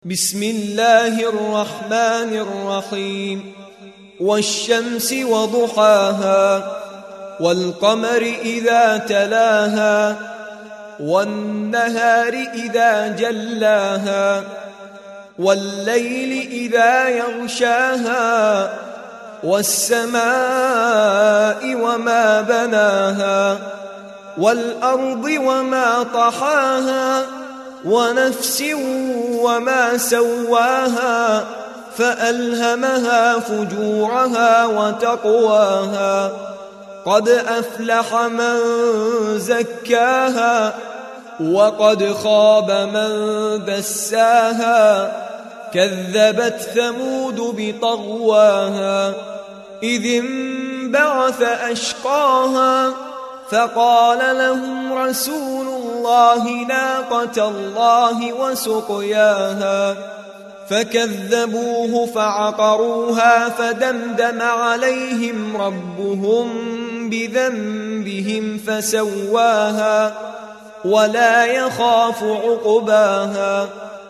بسم الله الرحمن الرحيم والشمس وضحاها والقمر إذا تلاها والنهار إذا جلاها والليل إذا يغشاها والسماء وما بناها والأرض وما طحاها ونفس وما سواها فألهمها فجورها وتقواها قد أفلح من زكاها وقد خاب من دساها كذبت ثمود بطغواها إذ انبعث أشقاها فقال لهم رسول الله ناقة الله وسقياها فكذبوه فعقروها فدمدم عليهم ربهم بذنبهم فسواها ولا يخاف عقباها